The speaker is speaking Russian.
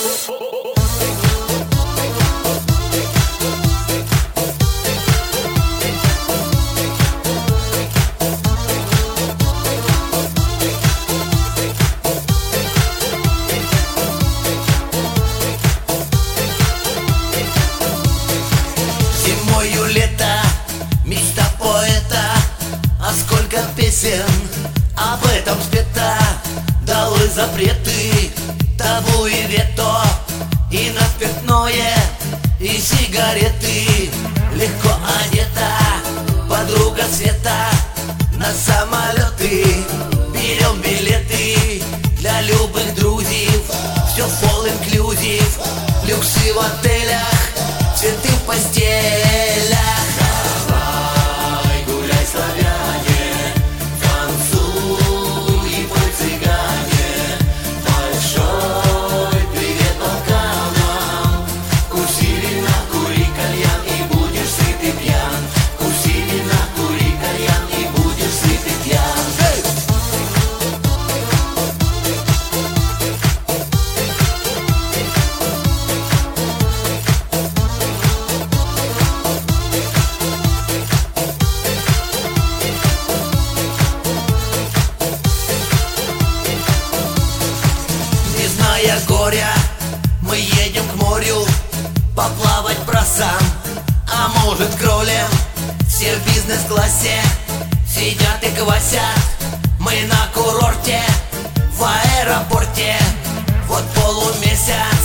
Зимою лето, мечта поэта, а сколько песен об этом спета. Долой запреты, табу и вето, и на спиртное, и сигареты. Легко одета подруга Света, на самолеты берем билеты. Для любых друзей все full inclusive, люксы в отелях, цветы в постелях. Давай гуляй, славяне, танцуй и пой, цыгане. Большой привет Балканам. Куси вина, кури кальян, и будешь сыт и пьян. Куси вина, кури кальян, и будешь сыт и пьян. Не зная горя, мы едем к морю, поплавать бросам, а может кролем. Все в бизнес-классе сидят и квасят. Мы на курорте, в аэропорте, вот полумесяц